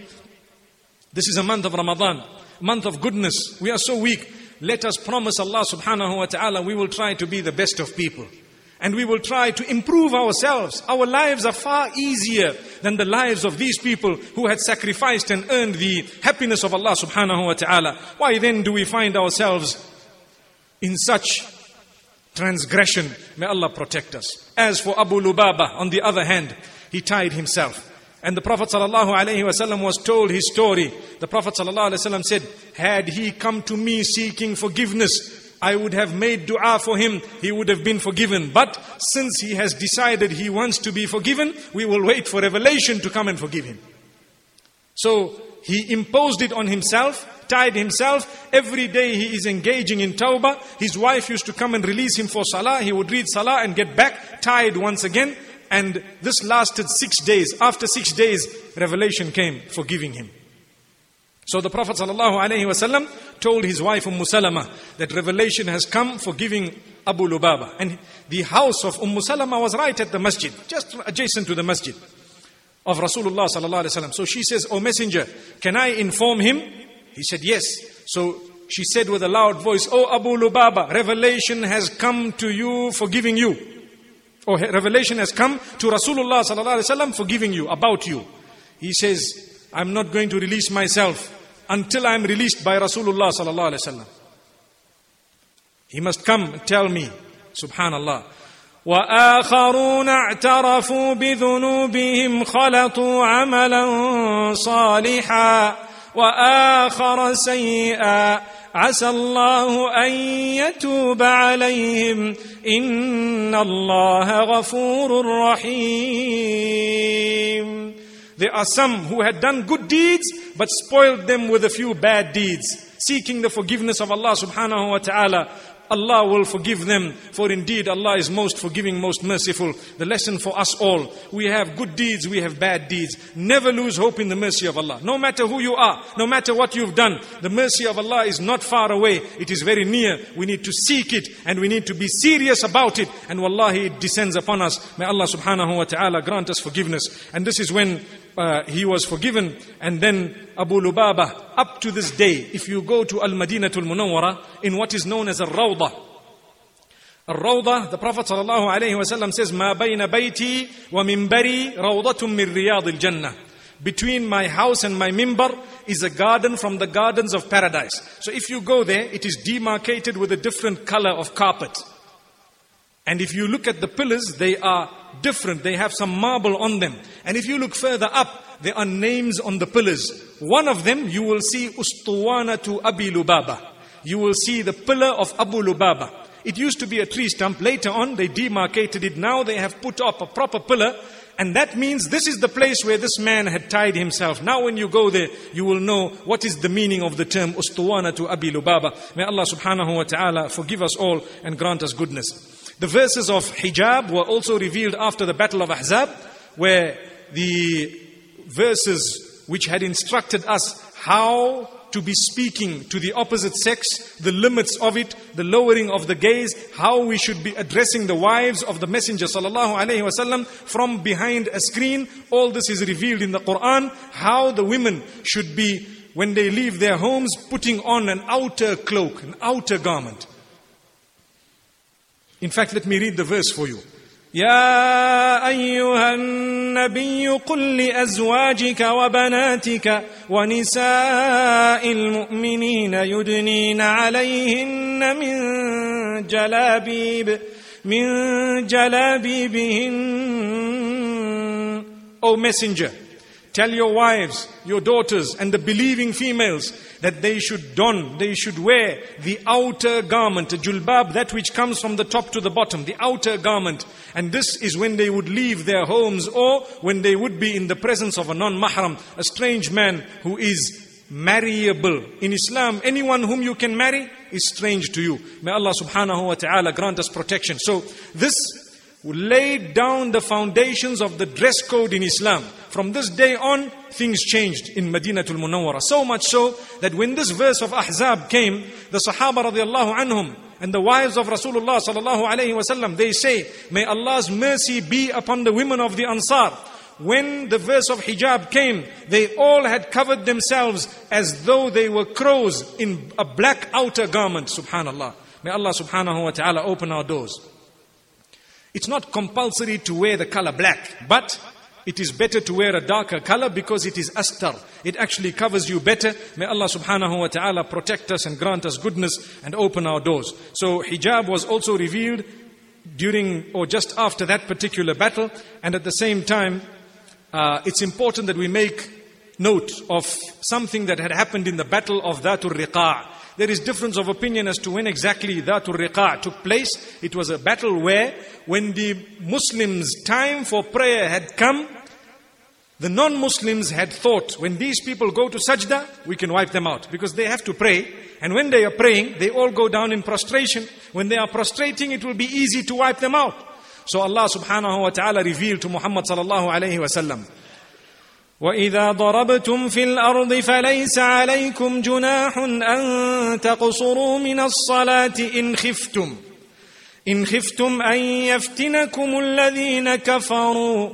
This is a month of Ramadan, month of goodness. We are so weak. Let us promise Allah subhanahu wa ta'ala we will try to be the best of people. And we will try to improve ourselves. Our lives are far easier than the lives of these people who had sacrificed and earned the happiness of Allah subhanahu wa ta'ala. Why then do we find ourselves in such transgression? May Allah protect us. As for Abu Lubaba, on the other hand, he tied himself. And the Prophet sallallahu alaihi wasallam was told his story. The Prophet sallallahu alaihi wasallam said, had he come to me seeking forgiveness, I would have made dua for him, he would have been forgiven. But since he has decided he wants to be forgiven, we will wait for revelation to come and forgive him. So he imposed it on himself, tied himself. Every day he is engaging in tawbah. His wife used to come and release him for salah. He would read salah and get back, tied once again. And this lasted six days. After six days, revelation came, forgiving him. So the Prophet ﷺ told his wife Umm Salama that revelation has come forgiving Abu Lubaba. And the house of Umm Salama was right at the masjid, just adjacent to the masjid of Rasulullah ﷺ. So she says, O Messenger, can I inform him? He said, yes. So she said with a loud voice, O Abu Lubaba, revelation has come to you forgiving you. Or revelation has come to Rasulullah ﷺ forgiving you, about you. He says, I'm not going to release myself until I'm released by Rasulullah sallallahu alaihi wasallam. He must come and tell me. Subhanallah. وآخرون اعترفوا بذنوبهم خلطوا عملا صالحا وآخر سيئا عسى الله أن يتوب عليهم إن الله غفور رحيم. There are some who had done good deeds but spoiled them with a few bad deeds, seeking the forgiveness of Allah subhanahu wa ta'ala. Allah will forgive them, for indeed Allah is most forgiving, most merciful. The lesson for us all: we have good deeds, we have bad deeds. Never lose hope in the mercy of Allah. No matter who you are, no matter what you've done, the mercy of Allah is not far away. It is very near. We need to seek it and we need to be serious about it. And wallahi, it descends upon us. May Allah subhanahu wa ta'ala grant us forgiveness. And this is when Uh, he was forgiven. And then Abu Lubaba, up to this day, if you go to Al-Madinatul Munawwara, in what is known as Al-Rawda. Al-Rawda, the Prophet sallallahu alayhi wa sallam says, مَا بَيْنَ بَيْتِي وَمِنْبَرِي رَوْضَةٌ مِّن رِيَاضِ الْجَنَّةِ. Between my house and my mimbar is a garden from the gardens of paradise. So if you go there, it is demarcated with a different color of carpet. And if you look at the pillars, they are different. They have some marble on them. And if you look further up, there are names on the pillars. One of them, you will see Ustuwanatu Abi Lubaba. You will see the pillar of Abu Lubaba. It used to be a tree stump. Later on, they demarcated it. Now they have put up a proper pillar. And that means this is the place where this man had tied himself. Now when you go there, you will know what is the meaning of the term Ustuwanatu Abi Lubaba. May Allah subhanahu wa ta'ala forgive us all and grant us goodness. The verses of hijab were also revealed after the Battle of Ahzab, where the verses which had instructed us how to be speaking to the opposite sex, the limits of it, the lowering of the gaze, how we should be addressing the wives of the Messenger sallallahu alaihi wasallam from behind a screen. All this is revealed in the Quran. How the women should be, when they leave their homes, putting on an outer cloak, an outer garment. In fact, let me read the verse for you. يا أيها النبي قل لأزواجك وبناتك ونساء المؤمنين يدنين عليهن من جلابيب من جلابيبهن. O Messenger, tell your wives, your daughters and the believing females that they should don, they should wear the outer garment, a julbab, that which comes from the top to the bottom, the outer garment. And this is when they would leave their homes or when they would be in the presence of a non-mahram, a strange man who is marryable. In Islam, anyone whom you can marry is strange to you. May Allah subhanahu wa ta'ala grant us protection. So this laid down the foundations of the dress code in Islam. From this day on, things changed in Madinatul Munawwara. So much so that when this verse of Ahzab came, the Sahaba radiallahu anhum and the wives of Rasulullah sallallahu alayhi wa sallam, they say, may Allah's mercy be upon the women of the Ansar. When the verse of hijab came, they all had covered themselves as though they were crows in a black outer garment. Subhanallah. May Allah subhanahu wa ta'ala open our doors. It's not compulsory to wear the color black, but it is better to wear a darker color because it is astar. It actually covers you better. May Allah subhanahu wa ta'ala protect us and grant us goodness and open our doors. So hijab was also revealed during or just after that particular battle. And at the same time, uh, it's important that we make note of something that had happened in the battle of Dhatul Riqa'. There is difference of opinion as to when exactly Dhatul Riqa' took place. It was a battle where, when the Muslims' time for prayer had come, the non-Muslims had thought, when these people go to sajda, we can wipe them out. Because they have to pray. And when they are praying, they all go down in prostration. When they are prostrating, it will be easy to wipe them out. So Allah subhanahu wa ta'ala revealed to Muhammad sallallahu alayhi wa sallam, وَإِذَا ضَرَبْتُمْ فِي الْأَرْضِ فَلَيْسَ عَلَيْكُمْ جُنَاحٌ أَن تَقْصُرُوا مِنَ الصَّلَاةِ إِنْ خِفْتُمْ إِنْ خِفْتُمْ أَن يَفْتِنَكُمُ الَّذِينَ كَفَرُوا.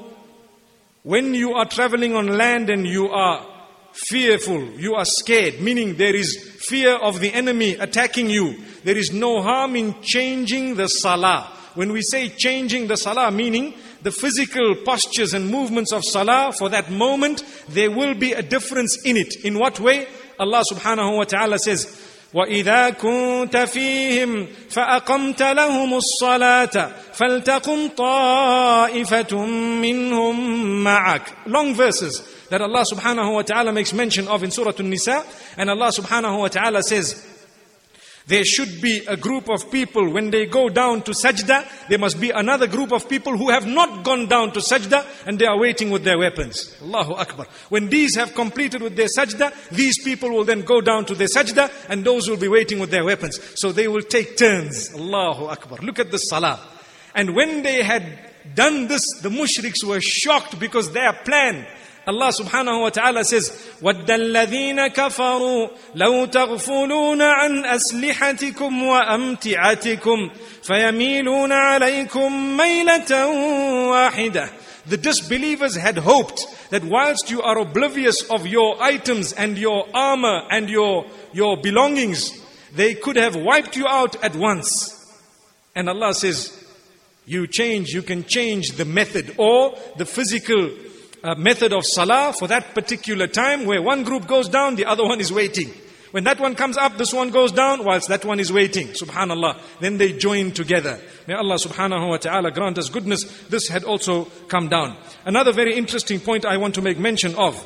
When you are traveling on land and you are fearful, you are scared, meaning there is fear of the enemy attacking you, there is no harm in changing the salah. When we say changing the salah, meaning the physical postures and movements of salah, for that moment, there will be a difference in it. In what way? Allah subhanahu wa ta'ala says, وَإِذَا كُنْتَ فِيهِمْ فَأَقَمْتَ لَهُمُ الصَّلَاةَ فَلْتَقُمْ طَائِفَةٌ مِّنْهُمْ مَعَكَ. Long verses that Allah subhanahu wa ta'ala makes mention of in Surah An-Nisa. And Allah subhanahu wa ta'ala says, there should be a group of people, when they go down to sajda, there must be another group of people who have not gone down to sajda and they are waiting with their weapons. Allahu Akbar. When these have completed with their sajda, these people will then go down to their sajda and those will be waiting with their weapons. So they will take turns. Allahu Akbar. Look at the salah. And when they had done this, the mushriks were shocked because their plan, Allah subhanahu wa ta'ala says, وَدَّ الَّذِينَ كَفَرُوا لَوْ تَغْفُلُونَ عَنْ أَسْلِحَتِكُمْ وَأَمْتِعَتِكُمْ فَيَمِيلُونَ عَلَيْكُمْ مَيْلَةً وَاحِدَةً. The disbelievers had hoped that whilst you are oblivious of your items and your armor and your, your belongings, they could have wiped you out at once. And Allah says, you change, you can change the method or the physical Uh, method of salah for that particular time, where one group goes down, the other one is waiting. When that one comes up, this one goes down, whilst that one is waiting. Subhanallah. Then they join together. May Allah subhanahu wa ta'ala grant us goodness. This had also come down. Another very interesting point I want to make mention of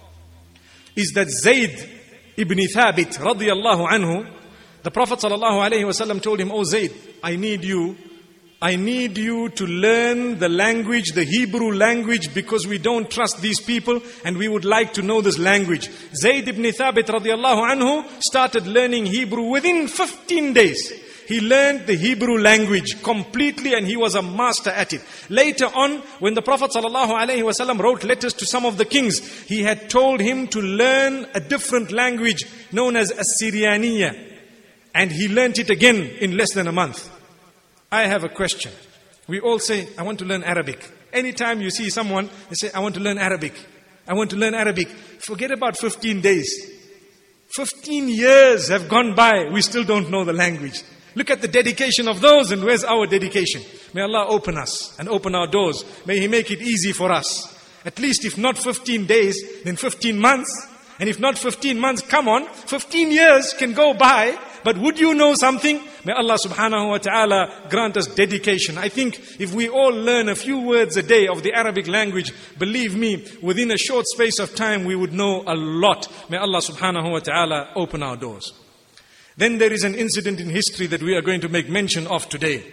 is that Zayd ibn Thabit radiyallahu anhu, the Prophet sallallahu alayhi wa sallam told him, "Oh Zayd, I need you I need you to learn the language, the Hebrew language, because we don't trust these people and we would like to know this language." Zayd ibn Thabit radiallahu anhu started learning Hebrew within fifteen days. He learned the Hebrew language completely and he was a master at it. Later on, when the Prophet sallallahu alaihi wasallam wrote letters to some of the kings, he had told him to learn a different language known as Assyrianiya. And he learned it again in less than a month. I have a question. We all say, I want to learn Arabic. Anytime you see someone, they say, I want to learn Arabic. I want to learn Arabic. Forget about fifteen days. fifteen years have gone by. We still don't know the language. Look at the dedication of those, and where's our dedication? May Allah open us and open our doors. May He make it easy for us. At least if not fifteen days, then fifteen months. And if not fifteen months, come on, fifteen years can go by. But would you know something? May Allah subhanahu wa ta'ala grant us dedication. I think if we all learn a few words a day of the Arabic language, believe me, within a short space of time, we would know a lot. May Allah subhanahu wa ta'ala open our doors. Then there is an incident in history that we are going to make mention of today.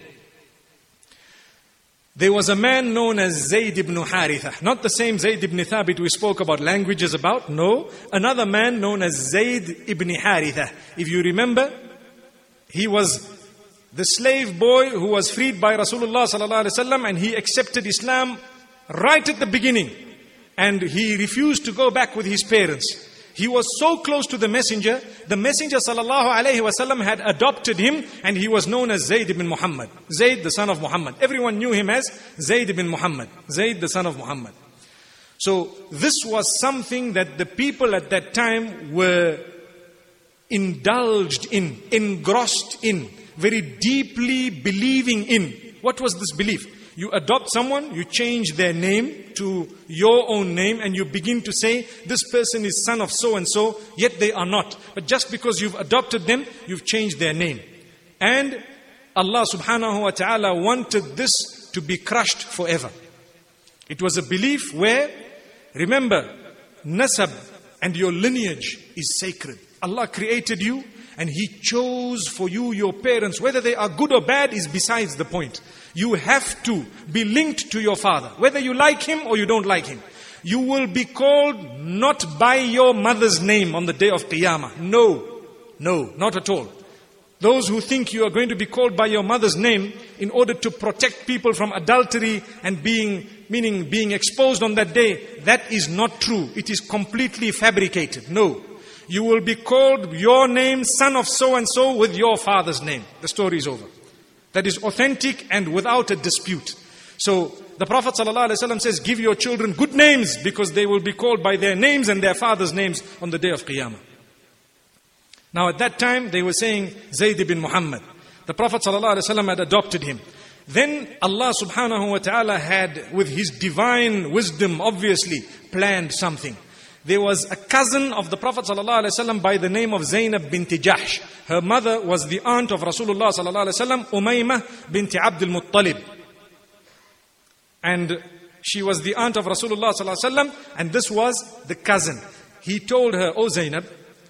There was a man known as Zayd ibn Haritha. Not the same Zayd ibn Thabit we spoke about languages about. No. Another man known as Zayd ibn Haritha. If you remember, he was the slave boy who was freed by Rasulullah sallallahu alaihi wasallam, and he accepted Islam right at the beginning. And he refused to go back with his parents. He was so close to the messenger, the messenger sallallahu alaihi wasallam had adopted him, and he was known as Zayd ibn Muhammad. Zayd, the son of Muhammad. Everyone knew him as Zayd ibn Muhammad. Zayd, the son of Muhammad. So this was something that the people at that time were indulged in, engrossed in, very deeply believing in. What was this belief? You adopt someone, you change their name to your own name, and you begin to say, this person is son of so and so, yet they are not. But just because you've adopted them, you've changed their name. And Allah subhanahu wa ta'ala wanted this to be crushed forever. It was a belief where, remember, nasab and your lineage is sacred. Allah created you and He chose for you your parents. Whether they are good or bad is besides the point. You have to be linked to your father. Whether you like him or you don't like him. You will be called not by your mother's name on the day of Qiyamah. No, no, not at all. Those who think you are going to be called by your mother's name in order to protect people from adultery and being, meaning being exposed on that day, that is not true. It is completely fabricated. No. You will be called your name, son of so and so, with your father's name. The story is over. That is authentic and without a dispute. So the Prophet ﷺ says, give your children good names because they will be called by their names and their father's names on the day of Qiyamah. Now at that time they were saying Zayd ibn Muhammad. The Prophet ﷺ had adopted him. Then Allah subhanahu wa ta'ala had, with His divine wisdom, obviously, planned something. There was a cousin of the Prophet sallallahu alaihi wasallam by the name of Zainab bint Jahsh. Her mother was the aunt of Rasulullah sallallahu alaihi wasallam, Umaymah bint Abdul Muttalib. And she was the aunt of Rasulullah sallallahu alaihi wasallam, and this was the cousin. He told her, "Oh Zainab,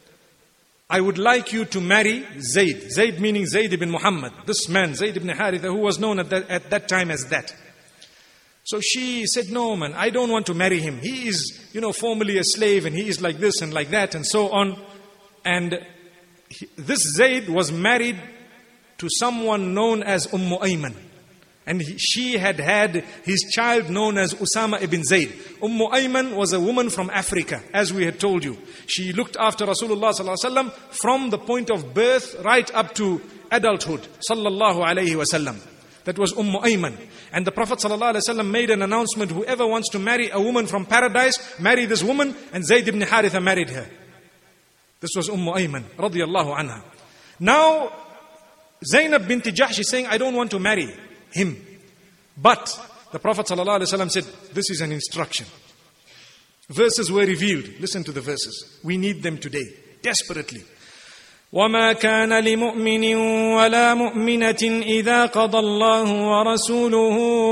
I would like you to marry Zayd." Zayd meaning Zayd ibn Muhammad. This man, Zayd ibn Haritha, who was known at that, at that time as that. So she said, "No man, I don't want to marry him. He is, you know, formerly a slave and he is like this and like that and so on." And he, this Zayd was married to someone known as Ummu Ayman. And he, she had had his child known as Usama ibn Zayd. Ummu Ayman was a woman from Africa, as we had told you. She looked after Rasulullah sallallahu alaihi wasallam from the point of birth right up to adulthood. Sallallahu alaihi wasallam. That was Ummu Ayman. And the Prophet ﷺ made an announcement, whoever wants to marry a woman from paradise, marry this woman. And Zayd ibn Haritha married her. This was Ummu Ayman, radiyallahu anha. Now, Zainab bint Jahsh is saying, "I don't want to marry him." But the Prophet ﷺ said, "This is an instruction." Verses were revealed. Listen to the verses. We need them today, desperately. وَمَا كَانَ لِمُؤْمِنٍ وَلَا مُؤْمِنَةٍ إِذَا قَضَى اللَّهُ وَرَسُولُهُ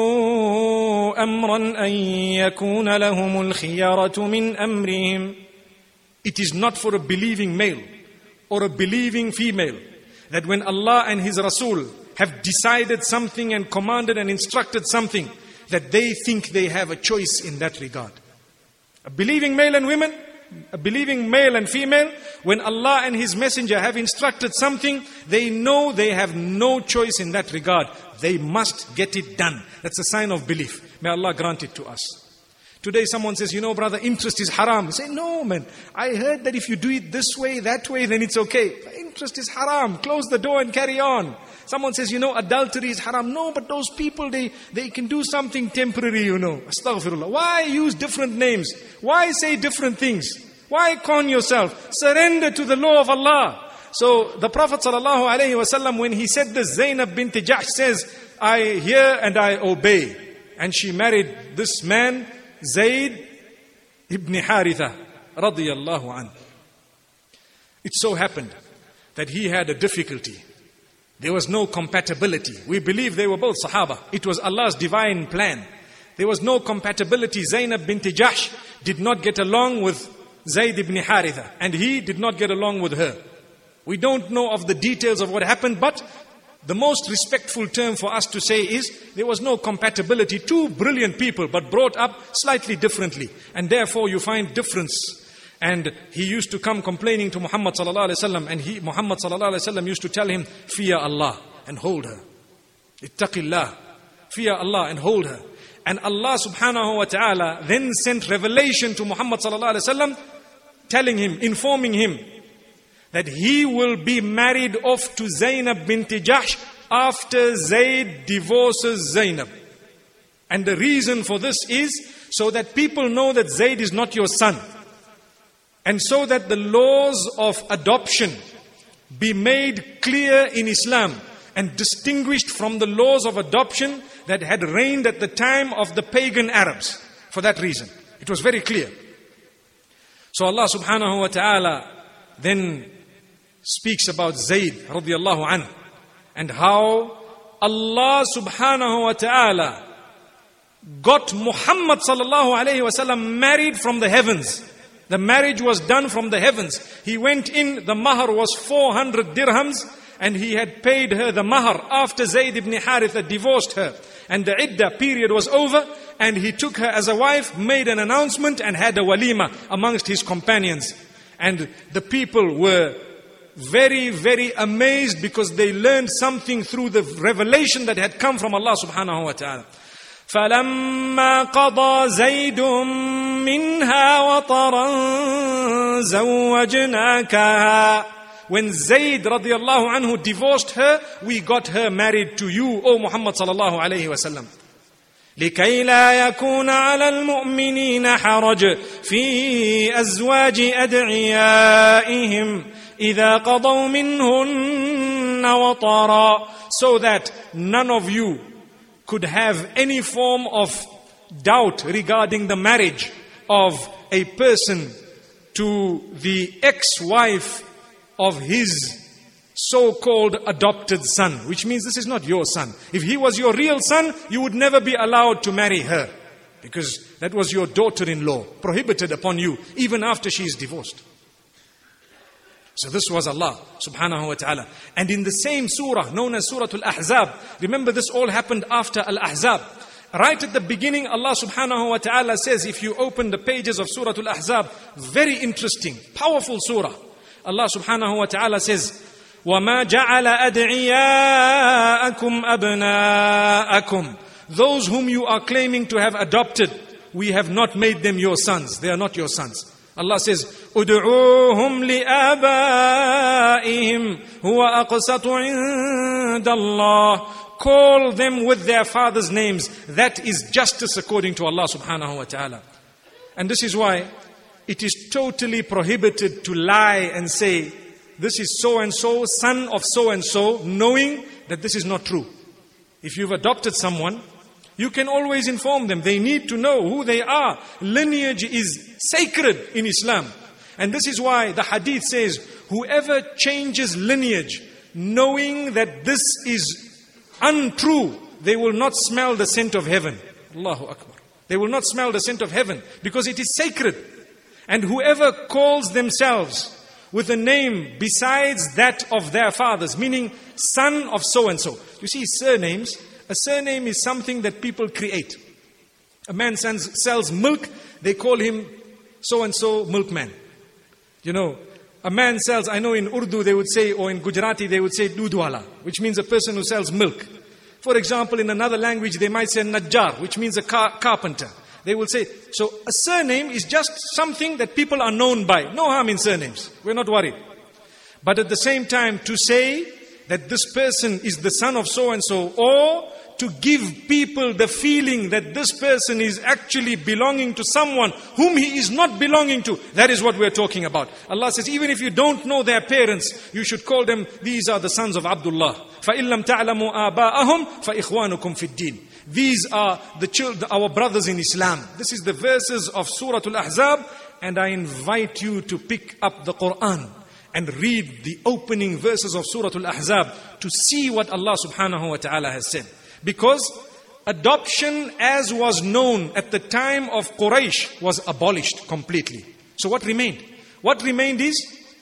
أَمْرًا أَن يَكُونَ لَهُمُ الْخِيَرَةُ مِنْ أَمْرِهِمْ. It is not for a believing male or a believing female that when Allah and His Rasul have decided something and commanded and instructed something, that they think they have a choice in that regard. A believing male and women, a believing male and female, when Allah and His Messenger have instructed something, they know they have no choice in that regard. They must get it done. That's a sign of belief. May Allah grant it to us. Today someone says, "You know brother, interest is haram." You say, "No man, I heard that if you do it this way, that way, then it's okay." Interest is haram. Close the door and carry on. Someone says, "You know, adultery is haram." No, but those people, they, they can do something temporary, you know. Astaghfirullah. Why use different names? Why say different things? Why con yourself? Surrender to the law of Allah. So the Prophet ﷺ, when he said this, Zainab bint Jahsh says, "I hear and I obey." And she married this man, Zayd ibn Haritha, radiyallahu anhu. It so happened that he had a difficulty. There was no compatibility. We believe they were both Sahaba. It was Allah's divine plan. There was no compatibility. Zainab bint Jahsh did not get along with Zayd ibn Haritha, and he did not get along with her. We don't know of the details of what happened, but the most respectful term for us to say is there was no compatibility. Two brilliant people, but brought up slightly differently, and therefore you find difference. And he used to come complaining to Muhammad sallallahu alaihi wasallam, and he, Muhammad sallallahu alaihi wasallam, used to tell him, "Fear Allah and hold her. Ittaqillah. Fear Allah and hold her." And Allah subhanahu wa ta'ala then sent revelation to Muhammad sallallahu alaihi wasallam, telling him, informing him that he will be married off to Zainab bint Jahsh after Zayd divorces Zainab. And the reason for this is so that people know that Zayd is not your son. And so that the laws of adoption be made clear in Islam and distinguished from the laws of adoption that had reigned at the time of the pagan Arabs. For that reason, it was very clear. So Allah subhanahu wa ta'ala then speaks about Zayd radiallahu anhu, and how Allah subhanahu wa ta'ala got Muhammad sallallahu alayhi wa sallam married from the heavens. The marriage was done from the heavens. He went in, the mahar was four hundred dirhams, and he had paid her the mahar after Zayd ibn Haritha divorced her. And the iddah period was over, and he took her as a wife, made an announcement, and had a walima amongst his companions. And the people were very, very amazed because they learned something through the revelation that had come from Allah subhanahu wa ta'ala. فَلَمَّا قَضَى زَيْدٌ مِّنْهَا وَطَرًا زَوَّجْنَاكَهَا. When Zayd radiallahu anhu divorced her, we got her married to you, O Muhammad sallallahu alayhi wa sallam. لكي لا يكون على المؤمنين حرج في أزواج أدعيائهم إذا قضوا منهن وطرا. So that none of you could have any form of doubt regarding the marriage of a person to the ex-wife of his so-called adopted son, which means this is not your son. If he was your real son, you would never be allowed to marry her, because that was your daughter-in-law, prohibited upon you, even after she is divorced. So this was Allah subhanahu wa ta'ala. And in the same surah, known as Surah Al-Ahzab, remember this all happened after Al-Ahzab. Right at the beginning, Allah subhanahu wa ta'ala says, if you open the pages of Surah Al-Ahzab, very interesting, powerful surah. Allah subhanahu wa ta'ala says, وَمَا جَعَلَ أَدْعِيَاءَكُمْ أَبْنَاءَكُمْ. Those whom you are claiming to have adopted, we have not made them your sons. They are not your sons. Allah says, أُدْعُوهُمْ لِآبَائِهِمْ هُوَ أَقْسَطُ عِنْدَ اللَّهِ. Call them with their fathers' names. That is justice according to Allah subhanahu wa ta'ala. And this is why it is totally prohibited to lie and say, this is so-and-so, son of so-and-so, knowing that this is not true. If you've adopted someone, you can always inform them. They need to know who they are. Lineage is sacred in Islam. And this is why the hadith says, whoever changes lineage, knowing that this is untrue, they will not smell the scent of heaven. Allahu Akbar. They will not smell the scent of heaven, because it is sacred. And whoever calls themselves with a name besides that of their fathers, meaning son of so-and-so. You see, surnames, a surname is something that people create. A man sells, sells milk, they call him so-and-so milkman. You know, a man sells, I know in Urdu they would say, or in Gujarati they would say dudwala, which means a person who sells milk. For example, in another language they might say najjar, which means a car- carpenter. They will say, so a surname is just something that people are known by. No harm in surnames. We're not worried. But at the same time, to say that this person is the son of so-and-so, or to give people the feeling that this person is actually belonging to someone whom he is not belonging to, that is what we're talking about. Allah says, even if you don't know their parents, you should call them, these are the sons of Abdullah. فَإِن لَمْ تَعْلَمُوا آبَاءَهُمْ فَإِخْوَانُكُمْ فِي الدِّينِ. These are the children, our brothers in Islam. This is the verses of Surah Al-Ahzab, and I invite you to pick up the Quran and read the opening verses of Surah Al-Ahzab to see what Allah subhanahu wa ta'ala has said. Because adoption, as was known at the time of Quraysh, was abolished completely. So what remained? What remained is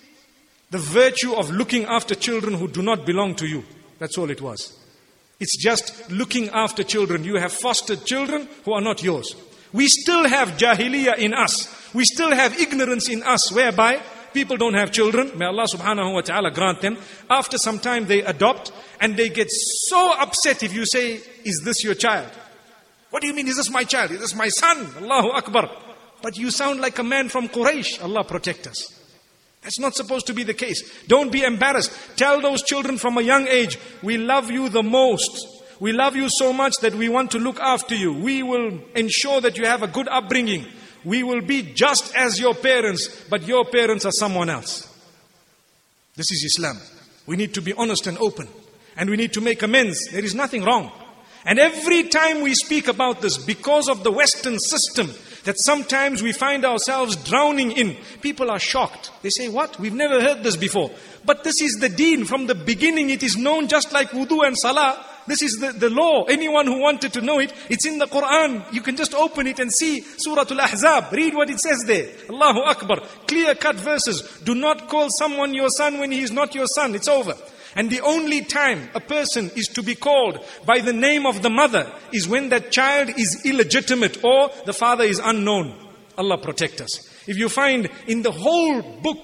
the virtue of looking after children who do not belong to you. That's all it was. It's just looking after children. You have fostered children who are not yours. We still have jahiliyyah in us. We still have ignorance in us, whereby people don't have children. May Allah subhanahu wa ta'ala grant them. After some time they adopt, and they get so upset if you say, is this your child? What do you mean, is this my child? Is this my son? Allahu Akbar. But you sound like a man from Quraysh. Allah protect us. That's not supposed to be the case. Don't be embarrassed. Tell those children from a young age, we love you the most. We love you so much that we want to look after you. We will ensure that you have a good upbringing. We will be just as your parents, but your parents are someone else. This is Islam. We need to be honest and open. And we need to make amends. There is nothing wrong. And every time we speak about this, because of the Western system, that sometimes we find ourselves drowning in, people are shocked. They say, what? We've never heard this before. But this is the deen. From the beginning it is known, just like wudu and salah. This is the, the law. Anyone who wanted to know it, it's in the Quran. You can just open it and see Surah Al-Ahzab. Read what it says there. Allahu Akbar. Clear-cut verses. Do not call someone your son when he is not your son. It's over. And the only time a person is to be called by the name of the mother is when that child is illegitimate or the father is unknown. Allah protect us. If you find in the whole book,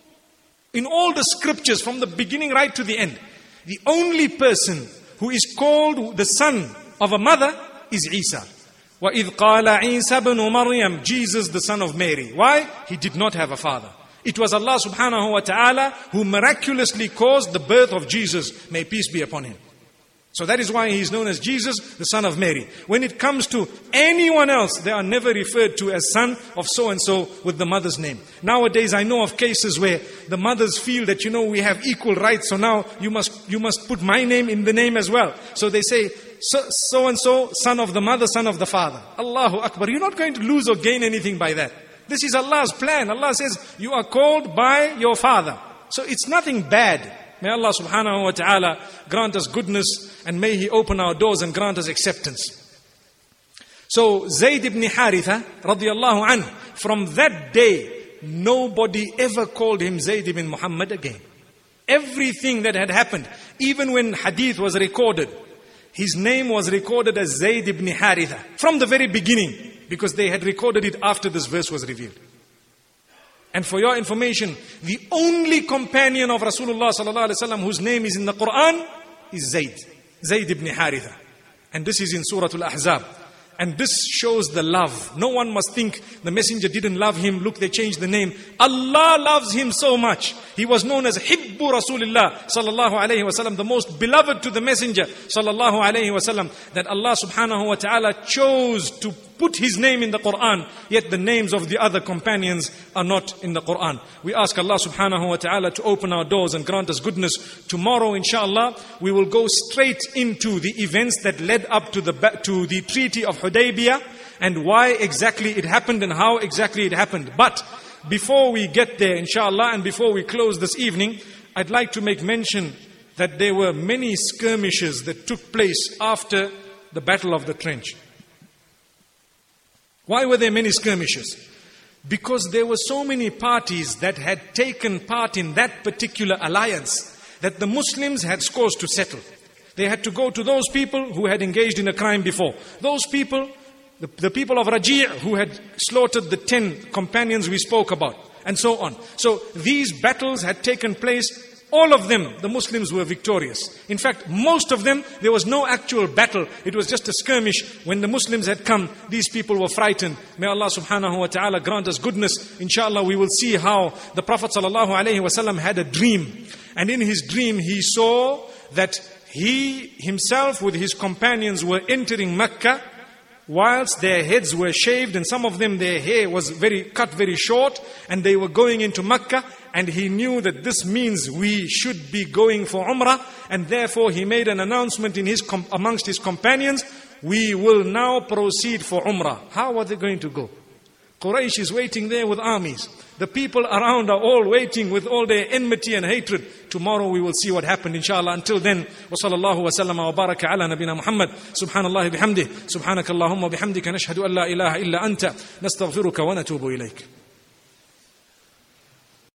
in all the scriptures from the beginning right to the end, the only person who is called the son of a mother is Isa. وَإِذْ قَالَ عِيسَى بْنُ مَرْيَمْ, Jesus the son of Mary. Why? He did not have a father. It was Allah subhanahu wa ta'ala who miraculously caused the birth of Jesus. May peace be upon him. So that is why he is known as Jesus, the son of Mary. When it comes to anyone else, they are never referred to as son of so-and-so with the mother's name. Nowadays I know of cases where the mothers feel that, you know, we have equal rights, so now you must, you must put my name in the name as well. So they say, so, so and so, son of the mother, son of the father. Allahu Akbar. You're not going to lose or gain anything by that. This is Allah's plan. Allah says, you are called by your father. So it's nothing bad. May Allah subhanahu wa ta'ala grant us goodness, and may He open our doors and grant us acceptance. So Zayd ibn Haritha radiallahu anhu, from that day, nobody ever called him Zayd ibn Muhammad again. Everything that had happened, even when hadith was recorded, his name was recorded as Zayd ibn Haritha from the very beginning, because they had recorded it after this verse was revealed. And for your information, the only companion of Rasulullah sallallahu alaihi wasallam whose name is in the Quran is Zayd, Zayd ibn Haritha. And this is in Surah Al-Ahzab. And this shows the love. No one must think the messenger didn't love him. Look, they changed the name. Allah loves him so much. He was known as Hibbu Rasulullah sallallahu alayhi wasallam, the most beloved to the messenger sallallahu alayhi wasallam, that Allah subhanahu wa ta'ala chose to put his name in the Quran, yet the names of the other companions are not in the Quran. We ask Allah subhanahu wa ta'ala to open our doors and grant us goodness. Tomorrow, inshallah, we will go straight into the events that led up to the to the Treaty of Hudaybiyah, and why exactly it happened and how exactly it happened. But before we get there, inshallah, and before we close this evening, I'd like to make mention that there were many skirmishes that took place after the Battle of the Trench. Why were there many skirmishes? Because there were so many parties that had taken part in that particular alliance that the Muslims had scores to settle. They had to go to those people who had engaged in a crime before. Those people, the, the people of Raji' who had slaughtered the ten companions we spoke about, and so on. So these battles had taken place. All of them, the Muslims were victorious. In fact, most of them, there was no actual battle. It was just a skirmish. When the Muslims had come, these people were frightened. May Allah subhanahu wa ta'ala grant us goodness. Inshallah, we will see how the Prophet sallallahu alaihi wasallam had a dream. And in his dream, he saw that he himself with his companions were entering Mecca, whilst their heads were shaved, and some of them their hair was very cut very short, and they were going into Mecca. And he knew that this means we should be going for Umrah, and therefore he made an announcement in his amongst his companions, we will now proceed for Umrah. How are they going to go? Quraysh is waiting there with armies. The people around are all waiting with all their enmity and hatred. Tomorrow we will see what happened, inshallah. Until then, wa sallallahu wa sallama wa baraka ala nabina Muhammad. Subhanallah bihamdih. Subhanakallahumma bihamdika nashhadu an la ilaha illa anta. Nastaghfiruka wa natubu ilayk.